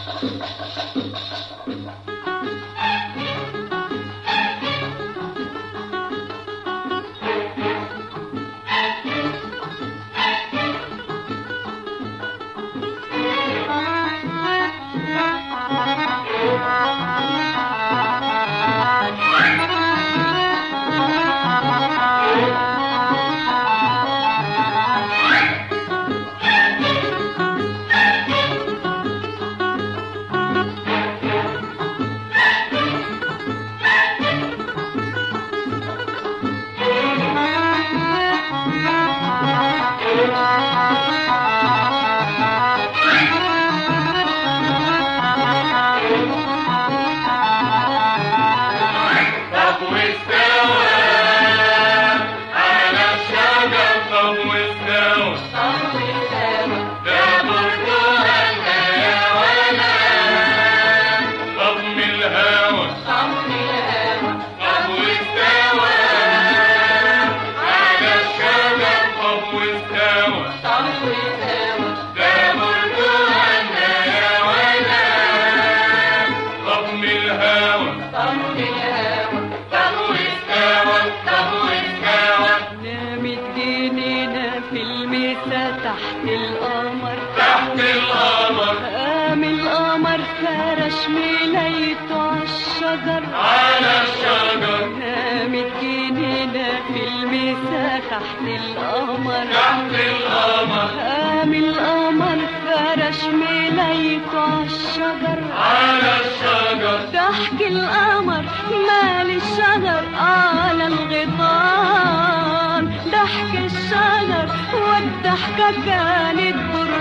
تحت القمر تحت القمر قام القمر فرش ملايته عالشجر على الشجر نامت جنينة في المسا تحت القمر تحت القمر قام القمر فرش ملايته عالشجر على الشجر ضحك القمر مال الشجر على الغيطان ضحك الشجر والضحكة كانت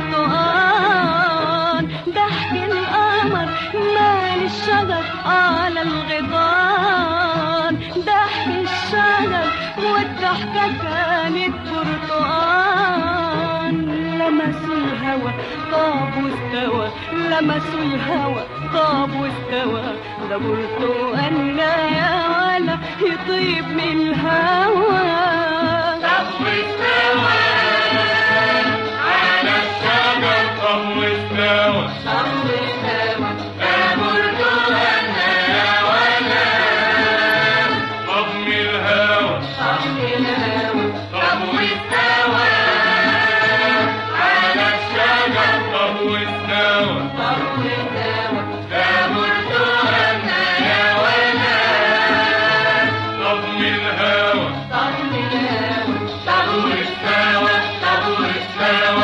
برتقان ضحك القمر مال الشجر على الغيطان ضحك الشجر والضحكة كانت برتقان لمسوا الهوى طاب واستوى لمسوا الهوى طاب واستوى ده برتقان يا ولا يطيب من الهوى طاب واستوى على الشجر طاب واستوى طاب واستوى ده برتقان يا ولا طاب من الهوى طاب من الهوى طاب واستوى على الشجر طاب واستوى طاب واستوى ده برتقان يا ولا طاب من الهوى طاب من الهوى طاب واستوى طاب واستوى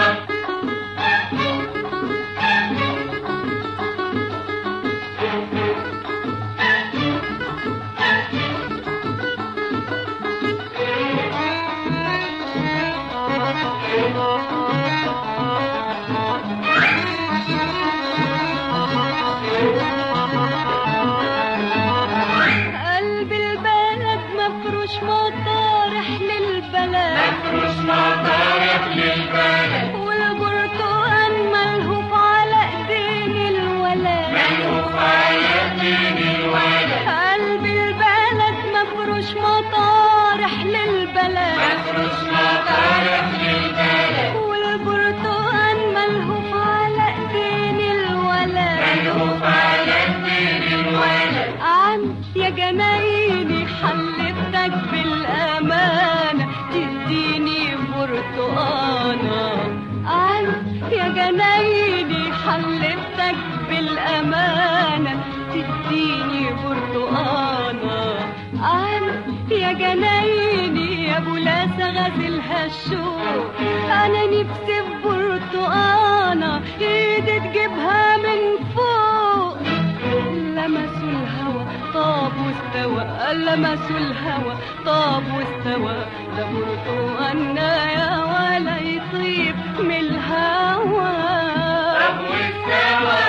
قلب البلد مفروش مطارح للبلد مفروش مطارح للبلد والبرتقال ملهوف على ايدين الولد ملهوف على ايدين الولد قلب البلد مفروش مطارح للبلد مفروش مطارح للبلد والبرتقال ملهوف على ايدين الولد ملهوف على ايدين الولد عم يا جنايني حلفتك بالامانه تديني برتقانه عم يا جنايني حلفتك بالامانه تديني برتقانه عم يا جنايني يا ابو لاسه غازلها الشوق انا نفسي في برتقانه ايدي تجيبها من فوق لمسوا الهوى طاب واستوى لمسوا الهوى طاب واستوى ده برتقان يا ولا يطيب من الهوى طاب واستوى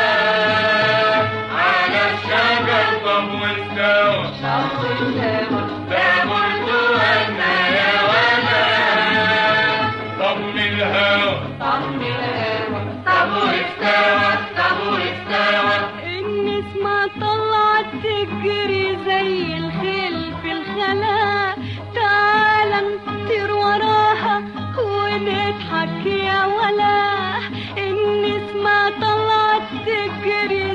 على الشجر طاب واستوى طاب واستوى ده برتقان يا ولا طاب من الهوى طاب من الهوى طاب واستوى طاب واستوى النسمة طلعت تجري زي الخيل في الخلاء تعالى نطير وراها ونضحك يا ولا النسمة طلعت تجري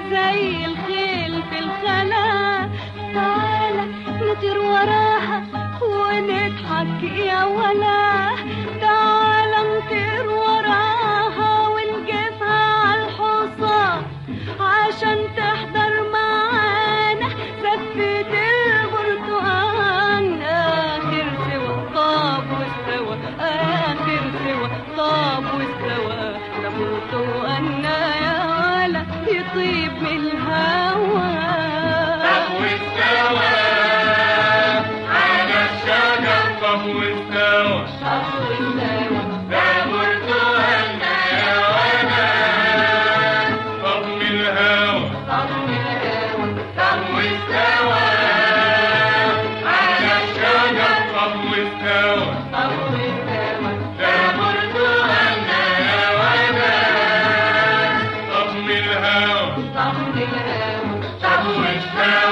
نطير وراها ونضحك يا ولا، تعالى نطير وراها ونجيبها عالحصان عشان تحضر معانا زفة البرتقال. آخر سوا طاب واستوى، آخر سوا طاب واستوى، ده برتقالنا يا ولا يطيب من الهوى. طاب واستوى على الشجر، طاب واستوى، طاب واستوى، ده برتقالنا يا ولا طاب من الهوى. طاب من الهوى، طاب واستوى على الشجر، طاب واستوى، طاب واستوى، ده برتقالنا يا ولا طاب من الهوى. طاب من الهوى، طاب واستوى